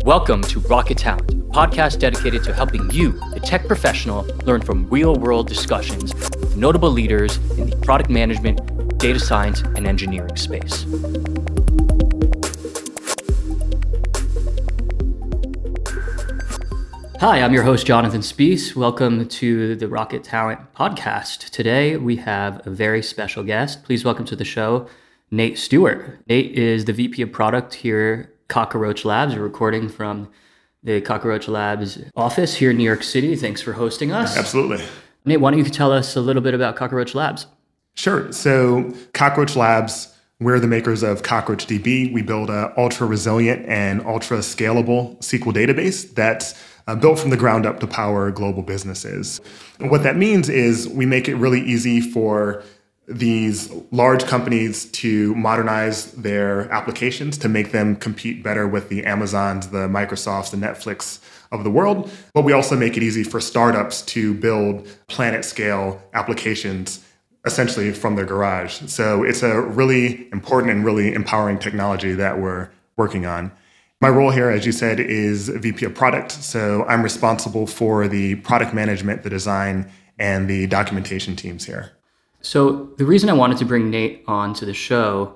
Welcome to Rocket Talent, a podcast dedicated to helping you, the tech professional, learn from real-world discussions with notable leaders in the product management, data science, and engineering space. Hi, I'm your host, Jonathan Spees. Welcome to the Rocket Talent podcast. Today, we have a very special guest. Please welcome to the show, Nate Stewart. Nate is the VP of Product here at Cockroach Labs. We're recording from the Cockroach Labs office here in New York City. Thanks for hosting us. Absolutely. Nate, why don't you tell us a little bit about Cockroach Labs? Sure. So Cockroach Labs, we're the makers of CockroachDB. We build an ultra-resilient and ultra-scalable SQL database that's built from the ground up to power global businesses. And what that means is we make it really easy for these large companies to modernize their applications to make them compete better with the Amazons, the Microsofts, the Netflix of the world. But we also make it easy for startups to build planet scale applications essentially from their garage. So it's a really important and really empowering technology that we're working on. My role here, as you said, is VP of Product. So I'm responsible for the product management, the design, and the documentation teams here. So the reason I wanted to bring Nate on to the show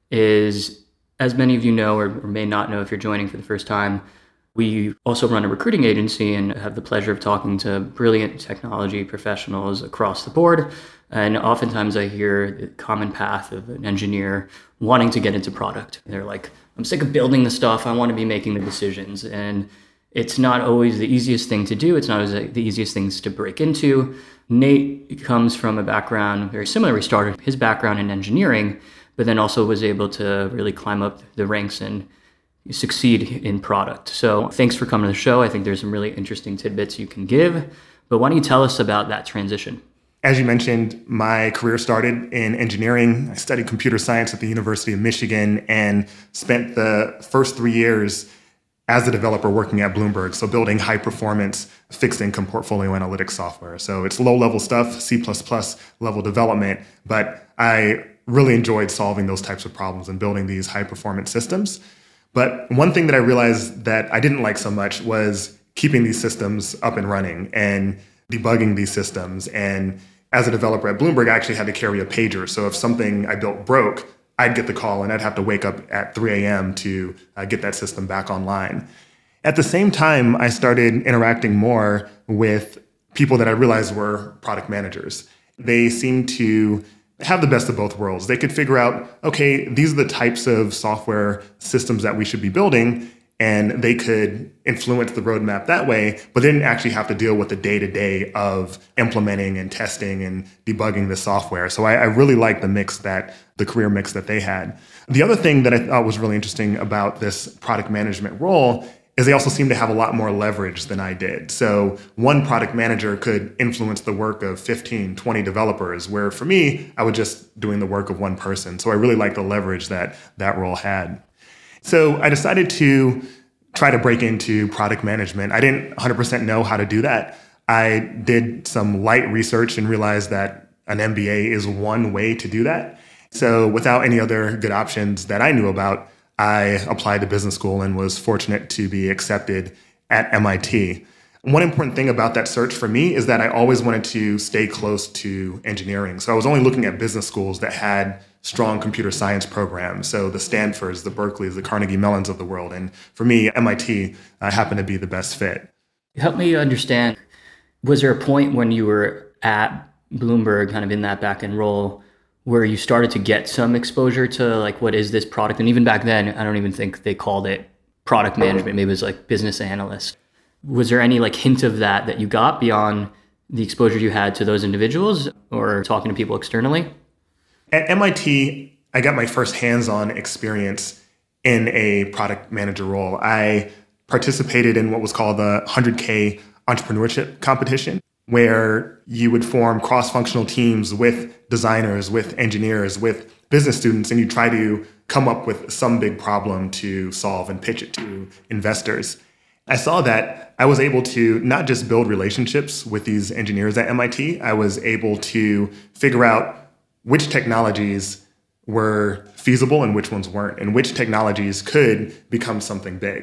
is, as many of you know or may not know if you're joining for the first time, we also run a recruiting agency and have the pleasure of talking to brilliant technology professionals across the board. And oftentimes I hear the common path of an engineer wanting to get into product. They're like, I'm sick of building the stuff. I want to be making the decisions. And it's not always the easiest thing to do. It's not always the easiest things to break into. Nate comes from a background very similar. He started his background in engineering, but then also was able to really climb up the ranks and succeed in product. So thanks for coming to the show. I think there's some really interesting tidbits you can give. But why don't you tell us about that transition? As you mentioned, my career started in engineering. I studied computer science at the University of Michigan and spent the first 3 years as a developer working at Bloomberg, so building high-performance fixed income portfolio analytics software. So it's low-level stuff, C++ level development, but I really enjoyed solving those types of problems and building these high-performance systems. But one thing that I realized that I didn't like so much was keeping these systems up and running and debugging these systems. And as a developer at Bloomberg, I actually had to carry a pager. So if something I built broke, I'd get the call and I'd have to wake up at 3 a.m. to get that system back online. At the same time, I started interacting more with people that I realized were product managers. They seemed to have the best of both worlds. They could figure out, okay, these are the types of software systems that we should be building, and they could influence the roadmap that way, but they didn't actually have to deal with the day-to-day of implementing and testing and debugging the software. So I really liked the career mix that they had. The other thing that I thought was really interesting about this product management role is they also seemed to have a lot more leverage than I did. So one product manager could influence the work of 15, 20 developers, where for me, I was just doing the work of one person. So I really liked the leverage that role had. So I decided to try to break into product management. I didn't 100% know how to do that. I did some light research and realized that an MBA is one way to do that. So without any other good options that I knew about, I applied to business school and was fortunate to be accepted at MIT. One important thing about that search for me is that I always wanted to stay close to engineering. So I was only looking at business schools that had strong computer science programs. So the Stanfords, the Berkeleys, the Carnegie Mellons of the world. And for me, MIT happened to be the best fit. Help me understand, was there a point when you were at Bloomberg, kind of in that back-end role, where you started to get some exposure to like, what is this product? And even back then, I don't even think they called it product management. Maybe it was like business analyst. Was there any like hint of that you got beyond the exposure you had to those individuals or talking to people externally? At MIT, I got my first hands-on experience in a product manager role. I participated in what was called the 100K entrepreneurship competition, where you would form cross-functional teams with designers, with engineers, with business students, and you try to come up with some big problem to solve and pitch it to investors. I saw that I was able to not just build relationships with these engineers at MIT, I was able to figure out which technologies were feasible and which ones weren't, and which technologies could become something big.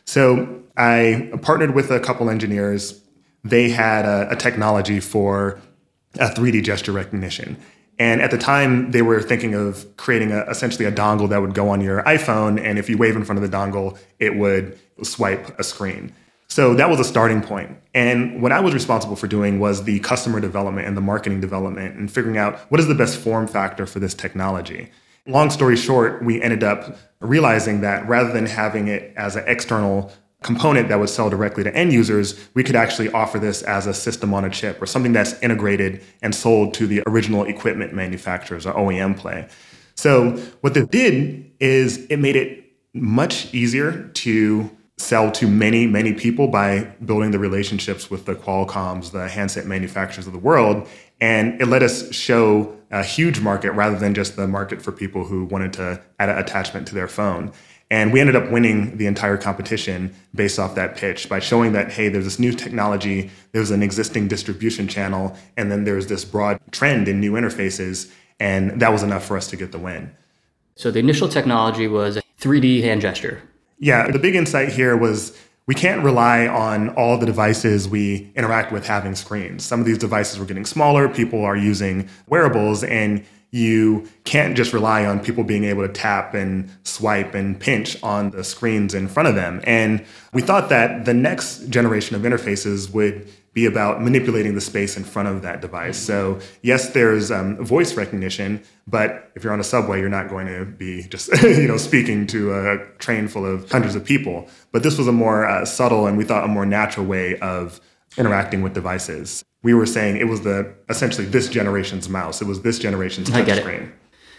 So I partnered with a couple engineers. They had a technology for a 3D gesture recognition. And at the time, they were thinking of creating essentially a dongle that would go on your iPhone. And if you wave in front of the dongle, it would swipe a screen. So that was a starting point. And what I was responsible for doing was the customer development and the marketing development and figuring out what is the best form factor for this technology. Long story short, we ended up realizing that rather than having it as an external component that would sell directly to end users, we could actually offer this as a system on a chip or something that's integrated and sold to the original equipment manufacturers or OEM play. So what this did is it made it much easier to sell to many, many people by building the relationships with the Qualcomms, the handset manufacturers of the world. And it let us show a huge market rather than just the market for people who wanted to add an attachment to their phone. And we ended up winning the entire competition based off that pitch by showing that, hey, there's this new technology, there's an existing distribution channel, and then there's this broad trend in new interfaces. And that was enough for us to get the win. So the initial technology was a 3D hand gesture. Yeah, the big insight here was we can't rely on all the devices we interact with having screens. Some of these devices were getting smaller. People are using wearables, and you can't just rely on people being able to tap and swipe and pinch on the screens in front of them. And we thought that the next generation of interfaces would be about manipulating the space in front of that device. So yes, there's voice recognition, but if you're on a subway, you're not going to be just speaking to a train full of hundreds of people. But this was a more subtle and we thought a more natural way of interacting with devices. We were saying it was essentially this generation's mouse. It was this generation's touchscreen.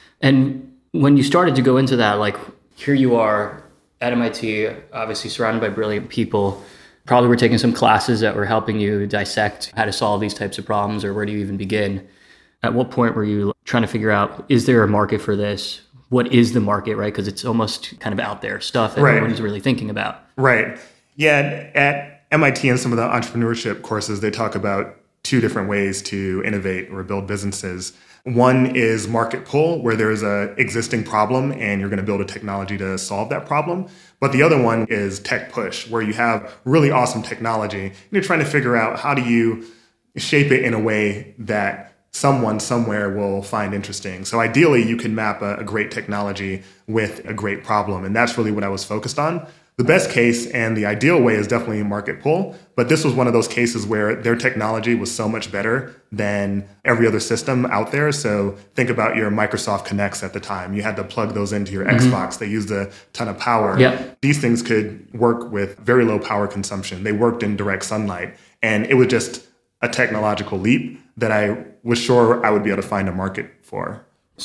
And when you started to go into that, like here you are at MIT, obviously surrounded by brilliant people, probably were taking some classes that were helping you dissect how to solve these types of problems, or where do you even begin? At what point were you trying to figure out, is there a market for this? What is the market, right? Because it's almost kind of out there stuff that no one's really thinking about. Right. Yeah, at MIT and some of the entrepreneurship courses, they talk about two different ways to innovate or build businesses. One is market pull, where there's an existing problem and you're going to build a technology to solve that problem. But the other one is tech push, where you have really awesome technology and you're trying to figure out how do you shape it in a way that someone somewhere will find interesting. So ideally, you can map a great technology with a great problem. And that's really what I was focused on. The best case and the ideal way is definitely market pull, but this was one of those cases where their technology was so much better than every other system out there. So think about your Microsoft Kinects at the time. You had to plug those into your Xbox. They used a ton of power. Yep. These things could work with very low power consumption. They worked in direct sunlight, and it was just a technological leap that I was sure I would be able to find a market for.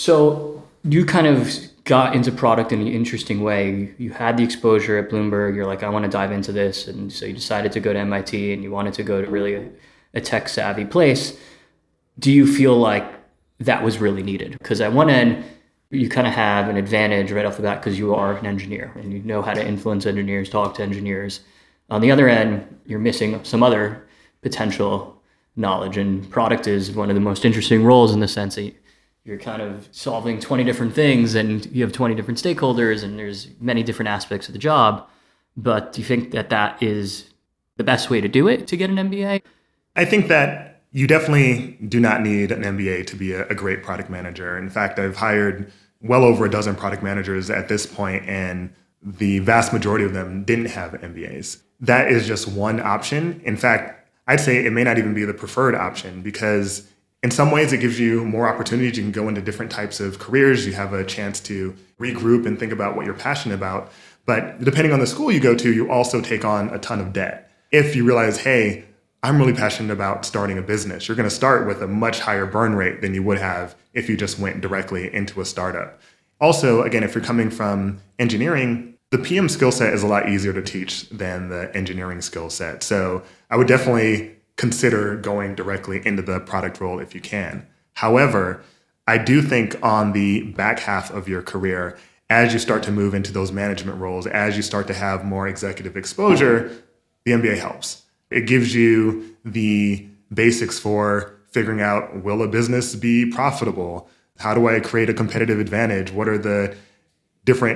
So you kind of got into product in an interesting way. You had the exposure at Bloomberg. You're like, I want to dive into this. And so you decided to go to MIT and you wanted to go to really a tech savvy place. Do you feel like that was really needed? Because at one end, you kind of have an advantage right off the bat because you are an engineer and you know how to influence engineers, talk to engineers. On the other end, you're missing some other potential knowledge, and product is one of the most interesting roles in the sense that you're kind of solving 20 different things and you have 20 different stakeholders and there's many different aspects of the job. But do you think that that is the best way to do it to get an MBA? I think that you definitely do not need an MBA to be a great product manager. In fact, I've hired well over a dozen product managers at this point, and the vast majority of them didn't have MBAs. That is just one option. In fact, I'd say it may not even be the preferred option because in some ways, it gives you more opportunities. You can go into different types of careers. You have a chance to regroup and think about what you're passionate about. But depending on the school you go to, you also take on a ton of debt. If you realize, hey, I'm really passionate about starting a business, you're going to start with a much higher burn rate than you would have if you just went directly into a startup. Also, again, if you're coming from engineering, the PM skill set is a lot easier to teach than the engineering skill set. So I would definitely consider going directly into the product role if you can. However, I do think on the back half of your career, as you start to move into those management roles, as you start to have more executive exposure, the MBA helps. It gives you the basics for figuring out, will a business be profitable? How do I create a competitive advantage? What are the different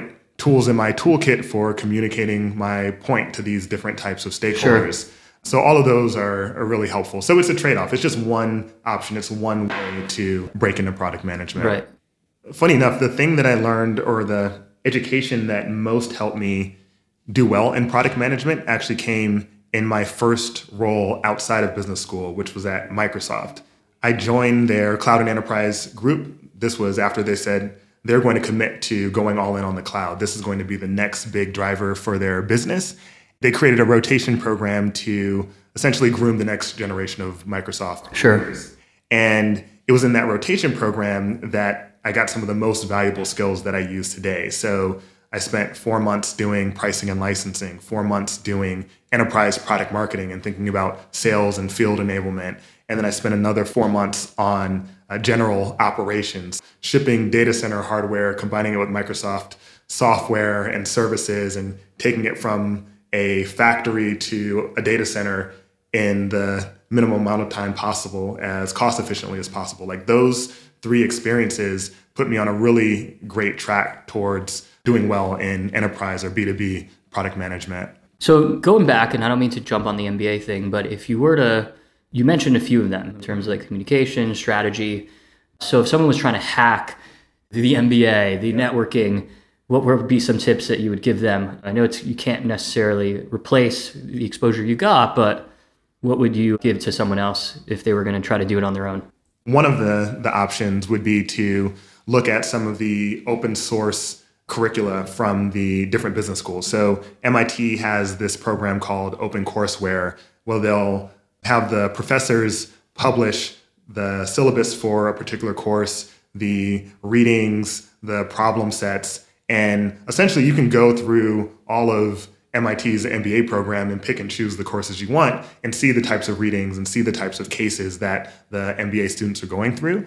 tools in my toolkit for communicating my point to these different types of stakeholders. Sure. So all of those are really helpful. So it's a trade-off. It's just one option. It's one way to break into product management. Right. Funny enough, the thing that I learned, or the education that most helped me do well in product management, actually came in my first role outside of business school, which was at Microsoft. I joined their cloud and enterprise group. This was after they said they're going to commit to going all in on the cloud. This is going to be the next big driver for their business. They created a rotation program to essentially groom the next generation of Microsoft leaders. And it was in that rotation program that I got some of the most valuable skills that I use today. So I spent 4 months doing pricing and licensing, 4 months doing enterprise product marketing and thinking about sales and field enablement. And then I spent another 4 months on general operations, shipping data center hardware, combining it with Microsoft software and services, and taking it from a factory to a data center in the minimum amount of time possible, as cost efficiently as possible. Like, those 3 experiences put me on a really great track towards doing well in enterprise or B2B product management. So going back, and I don't mean to jump on the MBA thing, but if you were to, you mentioned a few of them in terms of like communication, strategy. So if someone was trying to hack the MBA, the networking, what would be some tips that you would give them? I know you can't necessarily replace the exposure you got, but what would you give to someone else if they were going to try to do it on their own? One of the options would be to look at some of the open source curricula from the different business schools. So MIT has this program called OpenCourseWare, where they'll have the professors publish the syllabus for a particular course, the readings, the problem sets, and essentially you can go through all of MIT's MBA program and pick and choose the courses you want and see the types of readings and see the types of cases that the MBA students are going through.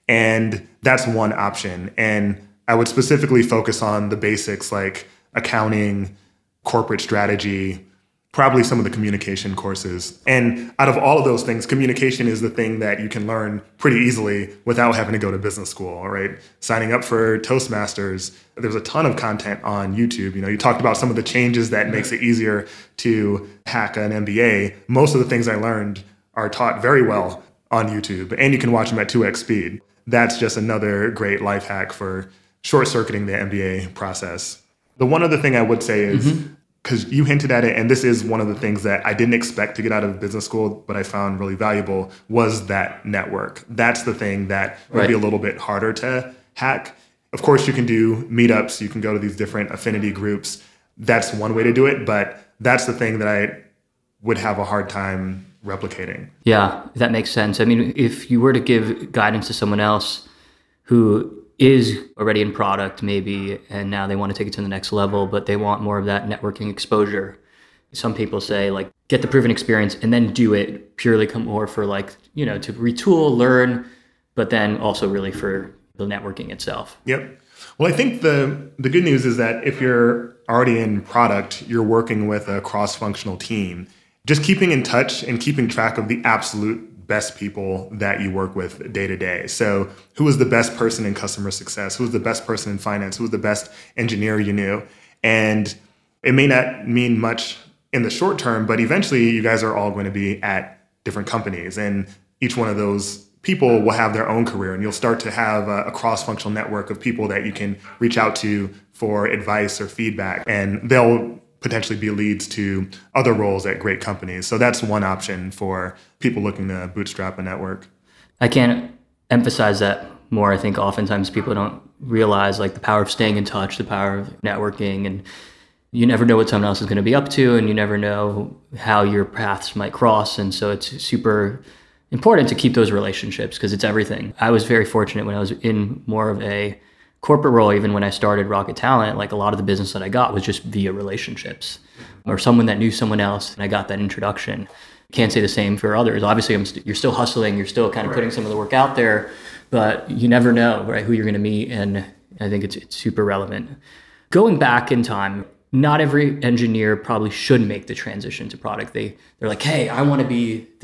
And that's one option. And I would specifically focus on the basics like accounting, corporate strategy, probably some of the communication courses. And out of all of those things, communication is the thing that you can learn pretty easily without having to go to business school, right? Signing up for Toastmasters, there's a ton of content on YouTube. You know, you talked about some of the changes that makes it easier to hack an MBA. Most of the things I learned are taught very well on YouTube, and you can watch them at 2x speed. That's just another great life hack for short-circuiting the MBA process. The one other thing I would say is, because you hinted at it, and this is one of the things that I didn't expect to get out of business school, but I found really valuable, was that network. That's the thing that would be a little bit harder to hack. Of course, you can do meetups. You can go to these different affinity groups. That's one way to do it, but that's the thing that I would have a hard time replicating. Yeah, that makes sense. I mean, if you were to give guidance to someone else who is already in product maybe, and now they want to take it to the next level, but they want more of that networking exposure. Some people say like, get the proven experience and then do it purely more for like, you know, to retool, learn, but then also really for the networking itself. Yep. Well, I think the good news is that if you're already in product, you're working with a cross-functional team. Just keeping in touch and keeping track of the absolute best people that you work with day to day. So who is the best person in customer success? Who's the best person in finance? Who's the best engineer you knew? And it may not mean much in the short term, but eventually you guys are all going to be at different companies, and each one of those people will have their own career, and you'll start to have a cross-functional network of people that you can reach out to for advice or feedback, and they'll potentially be leads to other roles at great companies. So that's one option for people looking to bootstrap a network. I can't emphasize that more. I think oftentimes people don't realize like the power of staying in touch, the power of networking, and you never know what someone else is going to be up to, and you never know how your paths might cross. And so it's super important to keep those relationships because it's everything. I was very fortunate when I was in more of a corporate role. Even when I started Rocket Talent, like a lot of the business that I got was just via relationships or someone that knew someone else, and I got that introduction. Can't say the same for others. Obviously, you're still hustling, you're still kind of putting some of the work out there, but you never know, right, who you're going to meet, and I think it's super relevant. Going back in time, not every engineer probably should make the transition to product. They're like, hey, I want to be